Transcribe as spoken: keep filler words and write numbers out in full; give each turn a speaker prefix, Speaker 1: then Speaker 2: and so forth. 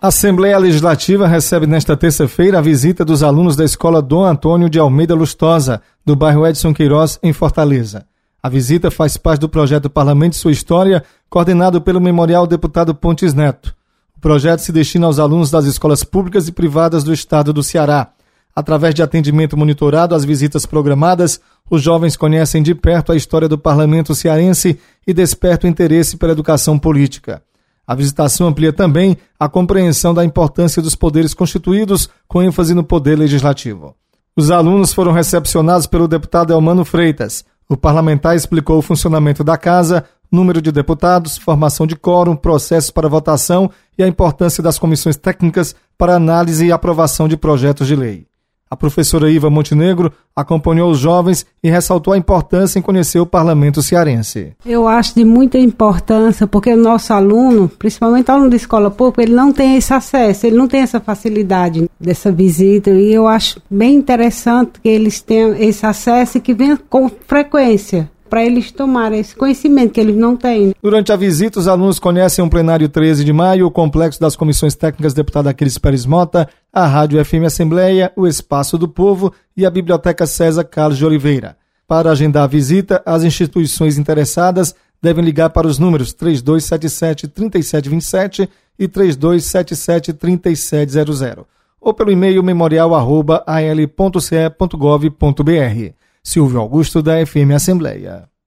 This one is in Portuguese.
Speaker 1: A Assembleia Legislativa recebe nesta terça-feira a visita dos alunos da Escola Dom Antônio de Almeida Lustosa, do bairro Edson Queiroz, em Fortaleza. A visita faz parte do projeto Parlamento e Sua História, coordenado pelo Memorial Deputado Pontes Neto. O projeto se destina aos alunos das escolas públicas e privadas do estado do Ceará. Através de atendimento monitorado às visitas programadas, os jovens conhecem de perto a história do parlamento cearense e despertam interesse pela educação política. A visitação amplia também a compreensão da importância dos poderes constituídos, com ênfase no poder legislativo. Os alunos foram recepcionados pelo deputado Elmano Freitas. O parlamentar explicou o funcionamento da casa, número de deputados, formação de quórum, processos para votação e a importância das comissões técnicas para análise e aprovação de projetos de lei. A professora Iva Montenegro acompanhou os jovens e ressaltou a importância em conhecer o parlamento cearense.
Speaker 2: Eu acho de muita importância, porque o nosso aluno, principalmente o aluno de escola pública, ele não tem esse acesso, ele não tem essa facilidade dessa visita, e eu acho bem interessante que eles tenham esse acesso e que venham com frequência, para eles tomarem esse conhecimento que eles não têm.
Speaker 1: Durante a visita, os alunos conhecem o plenário treze de maio, o complexo das comissões técnicas deputado Aquiles Pérez Mota, a Rádio F M Assembleia, o Espaço do Povo e a Biblioteca César Carlos de Oliveira. Para agendar a visita, as instituições interessadas devem ligar para os números três dois sete sete, três sete dois sete e três dois sete sete, três sete zero zero ou pelo e-mail memorial arroba a l ponto c e ponto gov ponto b r. Silvio Augusto, da F M Assembleia.